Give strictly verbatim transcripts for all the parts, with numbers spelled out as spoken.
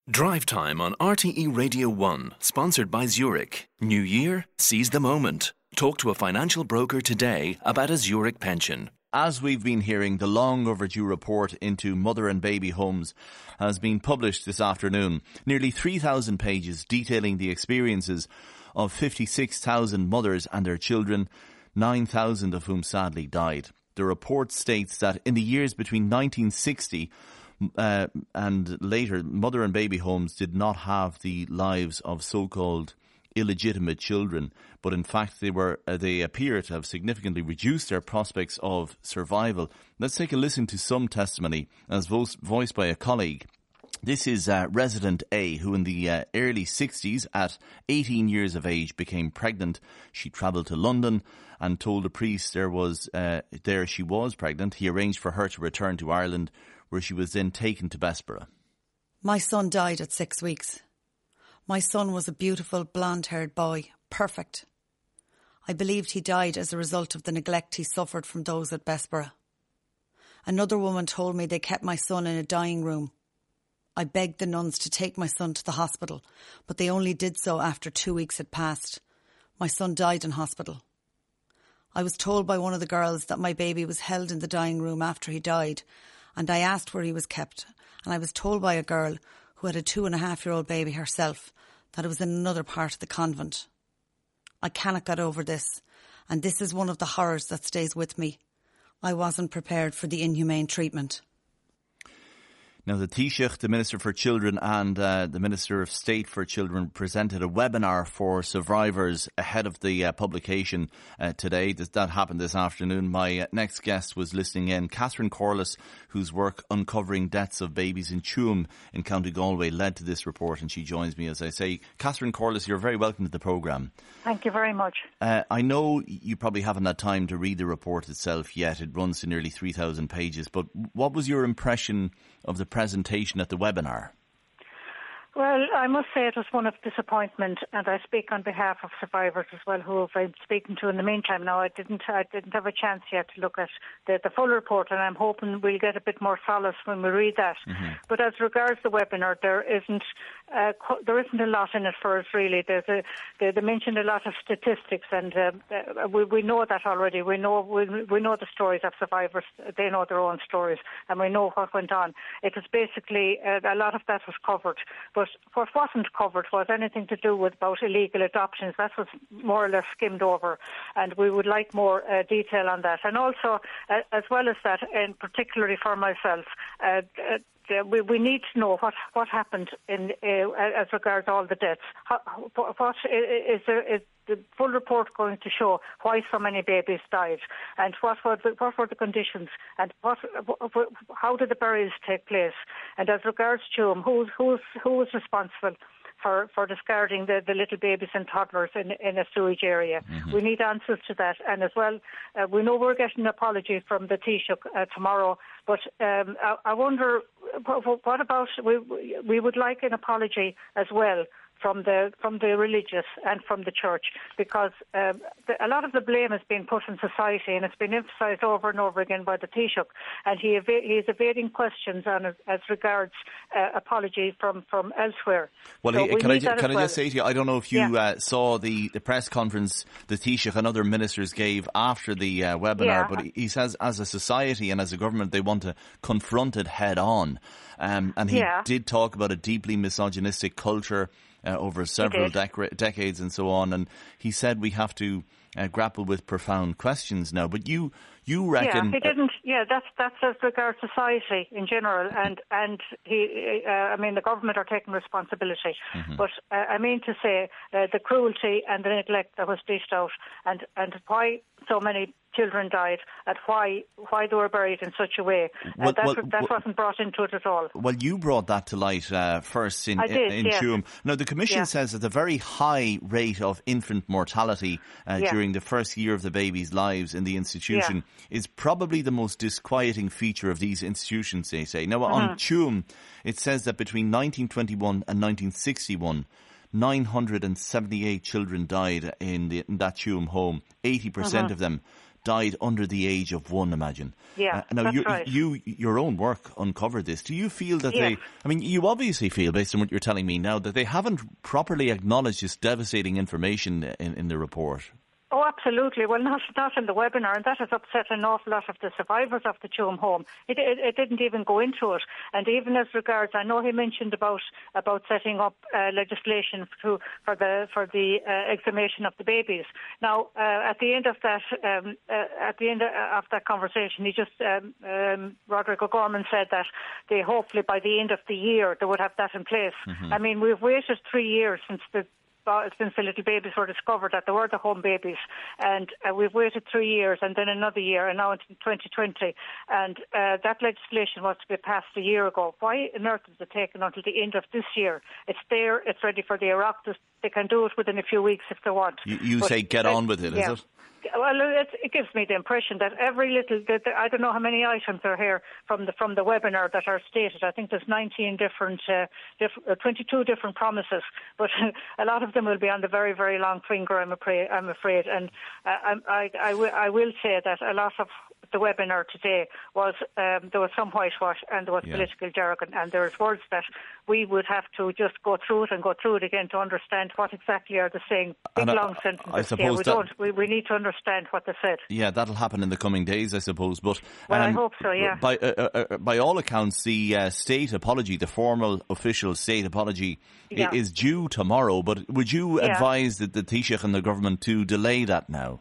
Drive Time on R T E Radio one, sponsored by Zurich. New year, seize the moment. Talk to a financial broker today about a Zurich pension. As we've been hearing, the long overdue report into mother and baby homes has been published this afternoon. Nearly three thousand pages detailing the experiences of fifty-six thousand mothers and their children, nine thousand of whom sadly died. The report states that in the years between nineteen sixty Uh, and later, mother and baby homes did not have the lives of so-called illegitimate children, but in fact they were uh, they appear to have significantly reduced their prospects of survival. Let's take a listen to some testimony as vo- voiced by a colleague. This is uh, resident A, who in the uh, early sixties, at eighteen years of age, became pregnant. She travelled to London and told the priest there was uh, there she was pregnant. He arranged for her to return to Ireland, where she was then taken to Bessborough. My son died at six weeks. My son was a beautiful, blonde-haired boy, perfect. I believed he died as a result of the neglect he suffered from those at Bessborough. Another woman told me they kept my son in a dying room. I begged the nuns to take my son to the hospital, but they only did so after two weeks had passed. My son died in hospital. I was told by one of the girls that my baby was held in the dying room after he died, and I asked where he was kept, and I was told by a girl who had a two and a half year old baby herself that it was in another part of the convent. I cannot get over this, and this is one of the horrors that stays with me. I wasn't prepared for the inhumane treatment. Now, the Taoiseach, the Minister for Children and uh, the Minister of State for Children presented a webinar for survivors ahead of the uh, publication uh, today. That, that happened this afternoon. My uh, next guest was listening in, Catherine Corliss, whose work uncovering deaths of babies in Tuam in County Galway led to this report, and she joins me as I say. Catherine Corliss, you're very welcome to the programme. Thank you very much. Uh, I know you probably haven't had time to read the report itself yet. It runs to nearly three thousand pages, but what was your impression of the presentation at the webinar? Well, I must say it was one of disappointment, and I speak on behalf of survivors as well, who I've been speaking to in the meantime. Now, I didn't, I didn't have a chance yet to look at the, the full report, and I'm hoping we'll get a bit more solace when we read that. Mm-hmm. But as regards the webinar, there isn't, uh, there isn't a lot in it for us really. There's a, they, they mentioned a lot of statistics, and uh, uh, we, we know that already. We know, we, we know the stories of survivors. They know their own stories, and we know what went on. It was basically uh, a lot of that was covered, but what wasn't covered was anything to do with about illegal adoptions. That was more or less skimmed over, and we would like more uh, detail on that. And also, uh, as well as that, and particularly for myself, uh, uh, we, we need to know what, what happened in uh, as regards all the deaths. How, what is there? Is the full report going to show why so many babies died, and what were the, what were the conditions, and what, how did the burials take place? And as regards Tuam, who's who's who was responsible for, for discarding the, the little babies and toddlers in, in a sewage area? Mm-hmm. We need answers to that. And as well, uh, we know we're getting an apology from the Taoiseach uh, tomorrow, but um, I, I wonder, what, what about, we, we would like an apology as well from the from the religious and from the church, because uh, the, a lot of the blame has been put on society, and it's been emphasised over and over again by the Taoiseach, and he, eva- he is evading questions on as, as regards uh, apology from, from elsewhere. Well, so he, we can, I, can well. I just say to you, I don't know if you yeah. uh, saw the, the press conference the Taoiseach and other ministers gave after the uh, webinar, yeah. but he says as a society and as a government they want to confront it head on. Um, and he yeah. did talk about a deeply misogynistic culture Uh, over several dec- decades and so on, and he said we have to uh, grapple with profound questions now. But you, you reckon? Yeah, he didn't. Yeah, that's that's as regards society in general, and and he. Uh, I mean, the government are taking responsibility, mm-hmm. but uh, I mean to say uh, the cruelty and the neglect that was dished out, and and why so many children died, and why why they were buried in such a way. Well, uh, that well, that well, wasn't brought into it at all. Well, you brought that to light uh, first in, I did, in, in yeah. Tuam. Now, the Commission yeah. says that the very high rate of infant mortality uh, yeah. during the first year of the baby's lives in the institution yeah. is probably the most disquieting feature of these institutions, they say. Now, mm-hmm. on Tuam, it says that between nineteen twenty-one and nineteen sixty-one, nine hundred seventy-eight children died in, the, in that Tuam home. eighty percent mm-hmm. of them died under the age of one, imagine. Yeah, uh, now that's you, right. you, your own work uncovered this. Do you feel that Yes. they, I mean, you obviously feel, based on what you're telling me now, that they haven't properly acknowledged this devastating information in, in the report? Oh, absolutely. Well, not not in the webinar, and that has upset an awful lot of the survivors of the Tuam home. It, it, it didn't even go into it. And even as regards, I know he mentioned about about setting up uh, legislation to, for the for the uh, exhumation of the babies. Now, uh, at the end of that, um, uh, at the end of that conversation, he just um, um, Roderick O'Gorman said that they hopefully by the end of the year they would have that in place. Mm-hmm. I mean, we've waited three years since the since the little babies were discovered that they were the home babies, and uh, we've waited three years and then another year, and now it's twenty twenty, and uh, that legislation was to be passed a year ago. Why on earth is it taken until the end of this year? It's there, it's ready for the Oireachtas. They can do it within a few weeks if they want. You, you but, say get uh, on with it, yeah. is it? Well, it, it gives me the impression that every little, that I don't know how many items are here from the from the webinar that are stated. I think there's nineteen different, uh, diff, uh, twenty-two different promises, but a lot of them will be on the very, very long finger, I'm afraid. I'm afraid. And uh, I, I, I, w- I will say that a lot of the webinar today was, um, there was some whitewash and there was yeah. political jargon, and there's words that we would have to just go through it and go through it again to understand what exactly are they saying. Big, and long I, sentences. I suppose yeah, we, that, don't, we, we need to understand what they said. Yeah, that'll happen in the coming days, I suppose. But well, um, I hope so, yeah. By, uh, uh, by all accounts, the uh, state apology, the formal official state apology, yeah. is due tomorrow. But would you yeah. advise that the Taoiseach and the government to delay that now?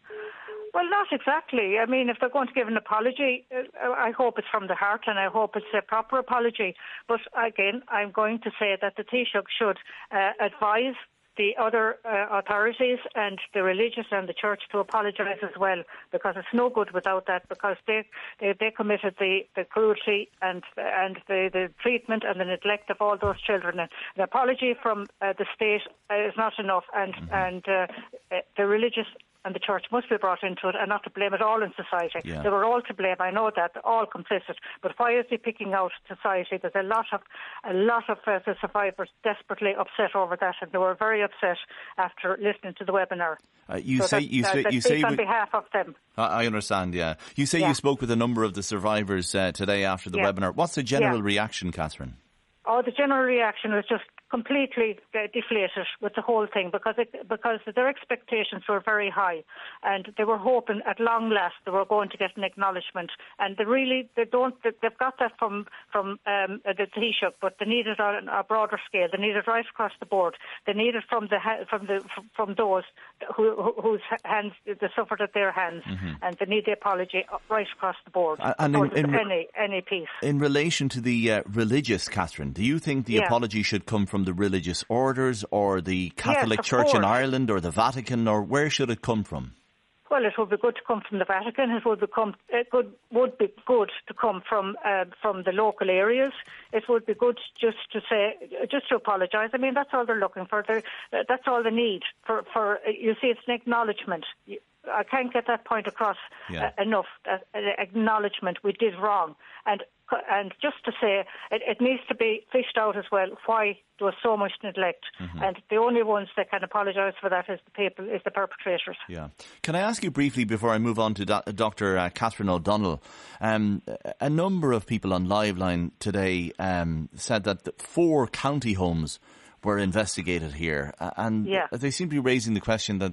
Well, not exactly. I mean, if they're going to give an apology, uh, I hope it's from the heart and I hope it's a proper apology. But again, I'm going to say that the Taoiseach should uh, advise the other uh, authorities and the religious and the church to apologise as well, because it's no good without that, because they they, they committed the, the cruelty and and the, the treatment and the neglect of all those children. And an apology from uh, the state uh, is not enough, and, mm-hmm. and uh, the religious and the church must be brought into it, and not to blame it all in society. Yeah. They were all to blame. I know that, all complicit. But why is he picking out society? There's a lot of a lot of uh, the survivors desperately upset over that, and they were very upset after listening to the webinar. Uh, you so say that, you uh, say that you say on we, behalf of them. I understand. Yeah, you say yeah. you spoke with a number of the survivors uh, today after the yeah. webinar. What's the general yeah. reaction, Catherine? Oh, the general reaction was just completely uh, deflated with the whole thing, because it, because their expectations were very high, and they were hoping at long last they were going to get an acknowledgement. And they really they don't they've got that from from um, the Taoiseach, but they need it on a broader scale. They need it right across the board. They need it from the from the from those who, whose hands they suffered at their hands, mm-hmm. and they need the apology right across the board. And in, in, any any piece. In relation to the uh, religious, Catherine, do you think the yeah. apology should come from the religious orders or the Catholic yes, Church course. in Ireland or the Vatican, or where should it come from? Well, it would be good to come from the Vatican. It would become it would would be good to come from uh, from the local areas. It would be good just to say, just to apologise. I mean, that's all they're looking for. They're, that's all they need for for. You see, it's an acknowledgement. I can't get that point across yeah. uh, enough. Uh, acknowledgement we did wrong, and and just to say it, it needs to be fished out as well. Why there was so much neglect, mm-hmm. and the only ones that can apologise for that is the people, is the perpetrators. Yeah. Can I ask you briefly before I move on to Do- Doctor Uh, Catherine O'Donnell? Um, a number of people on Liveline today um, said that four county homes were investigated here, uh, and yeah. they seem to be raising the question that.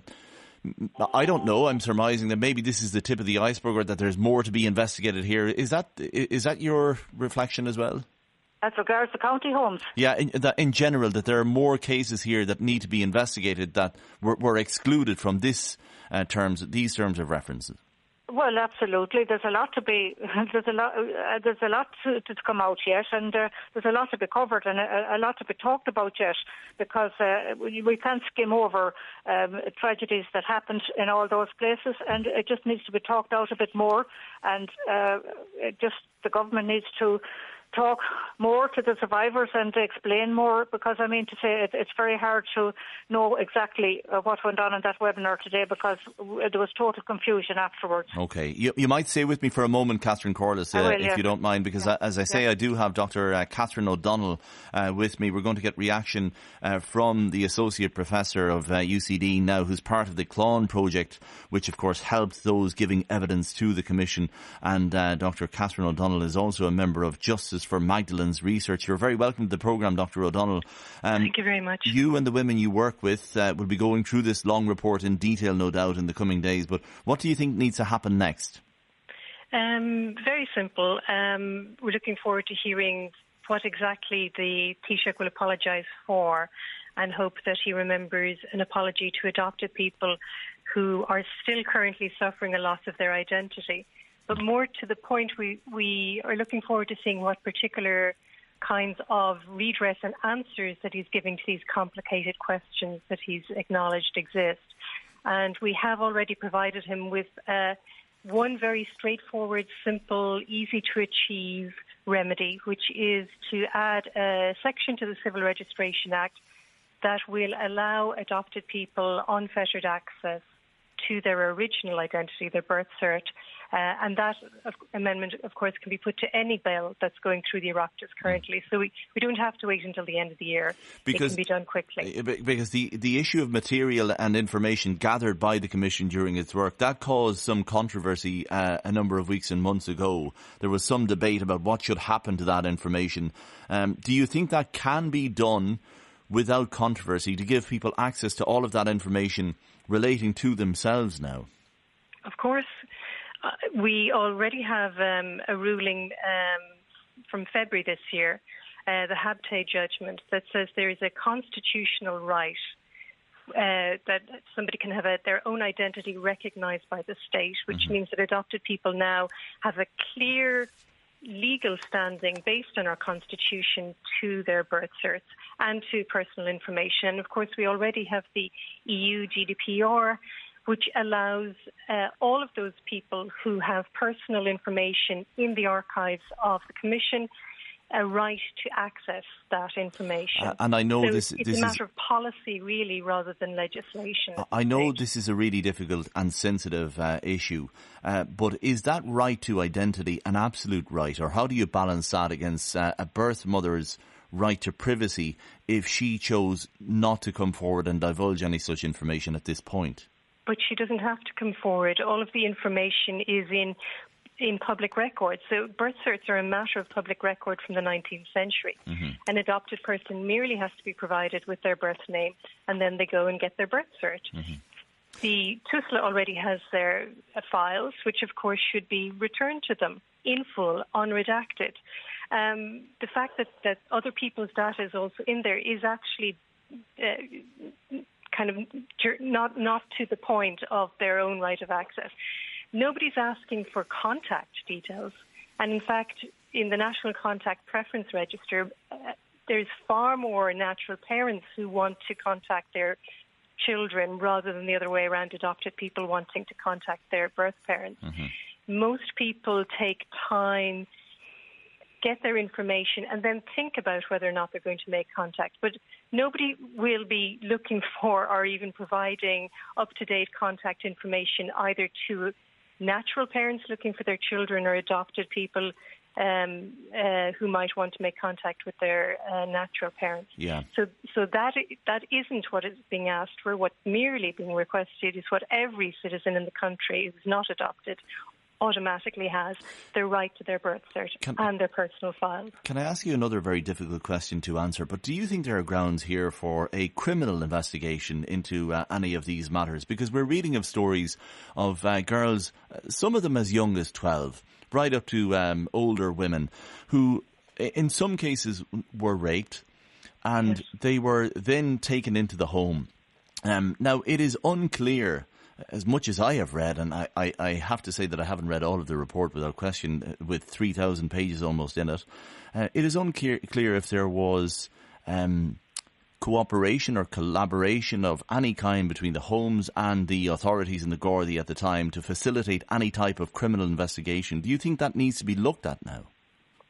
I don't know. I'm surmising that maybe this is the tip of the iceberg, or that there's more to be investigated here. Is that is that your reflection as well? As regards the county homes? Yeah, in, that in general, that there are more cases here that need to be investigated that were, were excluded from this uh, terms, these terms of references. Well, absolutely. There's a lot to be. There's a lot. Uh, there's a lot to, to come out yet, and uh, there's a lot to be covered and a, a lot to be talked about yet. Because uh, we, we can't skim over um, tragedies that happened in all those places, and it just needs to be talked out a bit more. And uh, it just the government needs to talk more to the survivors and to explain more, because I mean to say it, it's very hard to know exactly uh, what went on in that webinar today, because w- there was total confusion afterwards. Okay, you, you might stay with me for a moment, Catherine Corliss, uh, will, if yeah. you don't mind, because yeah. uh, as I say, yeah. I do have Doctor Uh, Catherine O'Donnell uh, with me. We're going to get reaction uh, from the Associate Professor of uh, U C D now, who's part of the Clon project, which of course helps those giving evidence to the Commission. And uh, Doctor Catherine O'Donnell is also a member of Justice for Magdalene's Research. You're very welcome to the programme, Doctor O'Donnell. Um, Thank you very much. You and the women you work with uh, will be going through this long report in detail, no doubt, in the coming days. But what do you think needs to happen next? Um, very simple. Um, we're looking forward to hearing what exactly the Taoiseach will apologise for, and hope that he remembers an apology to adopted people who are still currently suffering a loss of their identity. But more to the point, we, we are looking forward to seeing what particular kinds of redress and answers that he's giving to these complicated questions that he's acknowledged exist. And we have already provided him with uh, one very straightforward, simple, easy to achieve remedy, which is to add a section to the Civil Registration Act that will allow adopted people unfettered access to their original identity, their birth cert. Uh, and that uh, amendment, of course, can be put to any bill that's going through the Oireachtas currently. So we, we don't have to wait until the end of the year. Because, it can be done quickly. Because the, the issue of material and information gathered by the Commission during its work, that caused some controversy uh, a number of weeks and months ago. There was some debate about what should happen to that information. Um, do you think that can be done without controversy, to give people access to all of that information relating to themselves now? Of course. Uh, we already have um, a ruling um, from February this year, uh, the Habte judgment, that says there is a constitutional right uh, that somebody can have a, their own identity recognised by the state, which mm-hmm. means that adopted people now have a clear legal standing based on our constitution to their birth certs and to personal information. And of course, we already have the E U G D P R, which allows uh, all of those people who have personal information in the archives of the Commission a right to access that information. Uh, and I know so this, it's this a matter is, of policy, really, rather than legislation. I know this is a really difficult and sensitive uh, issue, uh, but is that right to identity an absolute right, or how do you balance that against uh, a birth mother's right to privacy if she chose not to come forward and divulge any such information at this point? But she doesn't have to come forward. All of the information is in in public records. So birth certs are a matter of public record from the nineteenth century. Mm-hmm. An adopted person merely has to be provided with their birth name, and then they go and get their birth cert. Mm-hmm. The T U S L A already has their uh, files, which of course should be returned to them in full, unredacted. Um, the fact that, that other people's data is also in there is actually uh, kind of not not to the point of their own right of access. Nobody's asking for contact details. And in fact, in the National Contact Preference Register, uh, there's far more natural parents who want to contact their children rather than the other way around, adopted people wanting to contact their birth parents. Mm-hmm. Most people take time, get their information, and then think about whether or not they're going to make contact. But nobody will be looking for or even providing up-to-date contact information either to natural parents looking for their children or adopted people um, uh, who might want to make contact with their uh, natural parents. Yeah. So, so that that isn't what is being asked for. What's merely being requested is what every citizen in the country who's not adopted automatically has, their right to their birth cert can, and their personal files. Can I ask you another very difficult question to answer? But do you think there are grounds here for a criminal investigation into uh, any of these matters? Because we're reading of stories of uh, girls, uh, some of them as young as twelve, right up to um, older women, who in some cases were raped, and yes. they were then taken into the home. Um, now, it is unclear, as much as I have read, and I, I, I have to say that I haven't read all of the report without question, with three thousand pages almost in it, uh, it is unclear clear if there was um, cooperation or collaboration of any kind between the homes and the authorities in the Gardaí at the time to facilitate any type of criminal investigation. Do you think that needs to be looked at now? Of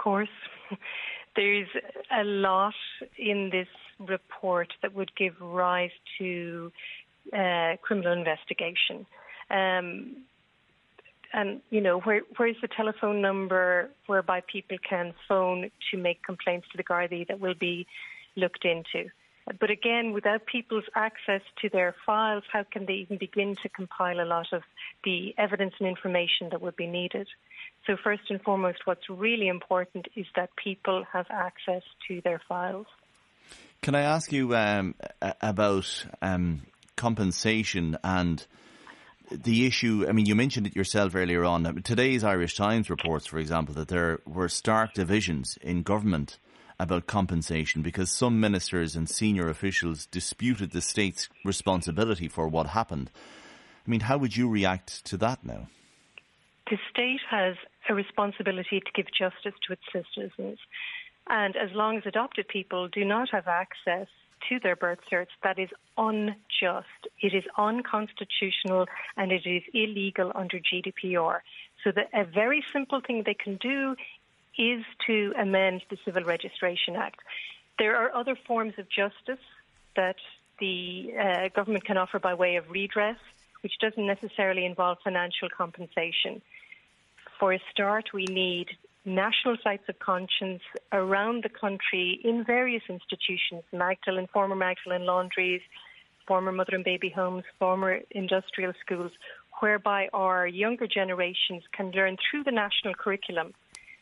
course. There's a lot in this report that would give rise to uh, criminal investigation. Um, and, you know, where, where's the telephone number whereby people can phone to make complaints to the Gardaí that will be looked into? But again, without people's access to their files, how can they even begin to compile a lot of the evidence and information that would be needed? So first and foremost, what's really important is that people have access to their files. Can I ask you um, about um, compensation and the issue? I mean, you mentioned it yourself earlier on. Today's Irish Times reports, for example, that there were stark divisions in government about compensation because some ministers and senior officials disputed the state's responsibility for what happened. I mean, how would you react to that now? The state has a responsibility to give justice to its citizens. And as long as adopted people do not have access to their birth certs, that is unjust. It is unconstitutional and it is illegal under G D P R. So the, a very simple thing they can do is to amend the Civil Registration Act. There are other forms of justice that the uh, government can offer by way of redress, which doesn't necessarily involve financial compensation. For a start, we need national sites of conscience around the country in various institutions, Magdalen, former Magdalen laundries, former mother and baby homes, former industrial schools, whereby our younger generations can learn through the national curriculum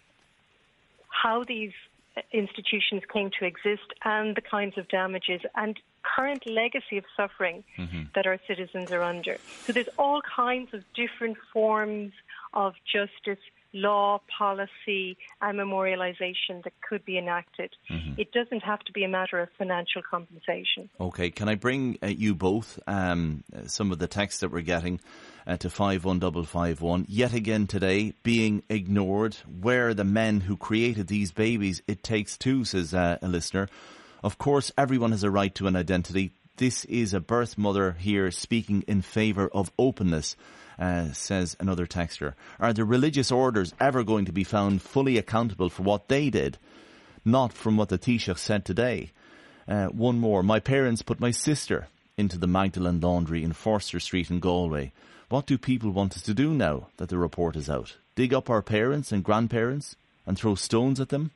how these institutions came to exist and the kinds of damages and current legacy of suffering mm-hmm. that our citizens are under. So there's all kinds of different forms of justice, law, policy and memorialisation that could be enacted. Mm-hmm. It doesn't have to be a matter of financial compensation. OK, can I bring uh, you both um, some of the text that we're getting uh, to five one five five one. Yet again today, being ignored. Where are the men who created these babies? It takes two, says uh, a listener. Of course, everyone has a right to an identity. This is a birth mother here speaking in favour of openness. Uh, says another texter. Are the religious orders ever going to be found fully accountable for what they did? Not from what the Taoiseach said today. Uh, one more. My parents put my sister into the Magdalen laundry in Forster Street in Galway. What do people want us to do now that the report is out? Dig up our parents and grandparents and throw stones at them?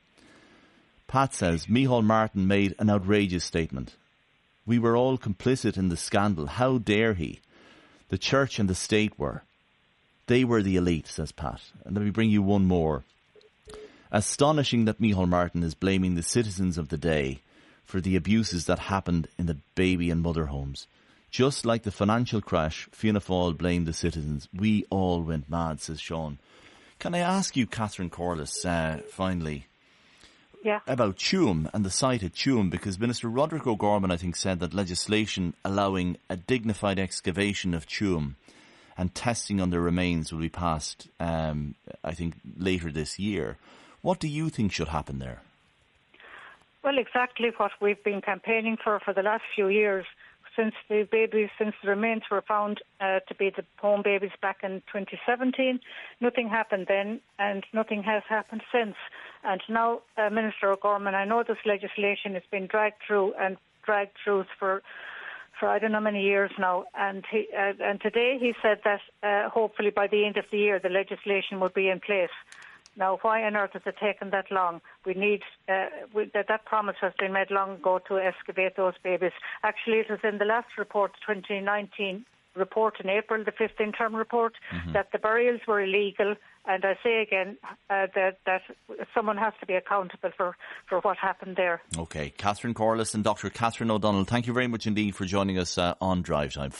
Pat says, Micheál Martin made an outrageous statement. We were all complicit in the scandal. How dare he? The church and the state were. They were the elite, says Pat. And let me bring you one more. Astonishing that Micheál Martin is blaming the citizens of the day for the abuses that happened in the baby and mother homes. Just like the financial crash, Fianna Fáil blamed the citizens. We all went mad, says Sean. Can I ask you, Catherine Corless, uh, finally, yeah. about Tuam and the site at Tuam, because Minister Roderick O'Gorman, I think, said that legislation allowing a dignified excavation of Tuam and testing on the remains will be passed, um, I think, later this year. What do you think should happen there? Well, exactly what we've been campaigning for for the last few years, since the babies, since the remains were found uh, to be the home babies back in twenty seventeen. Nothing happened then, and nothing has happened since. And now, uh, Minister O'Gorman, I know this legislation has been dragged through and dragged through for, for I don't know how many years now. And he, uh, and today he said that uh, hopefully by the end of the year the legislation will be in place. Now, why on earth has it taken that long? We need uh, we, that, that promise has been made long ago to excavate those babies. Actually, it was in the last report, twenty nineteen report in April, the fifth interim report, mm-hmm. that the burials were illegal. And I say again uh, that, that someone has to be accountable for, for what happened there. OK. Catherine Corless and Doctor Catherine O'Donnell, thank you very much indeed for joining us uh, on Drive Time.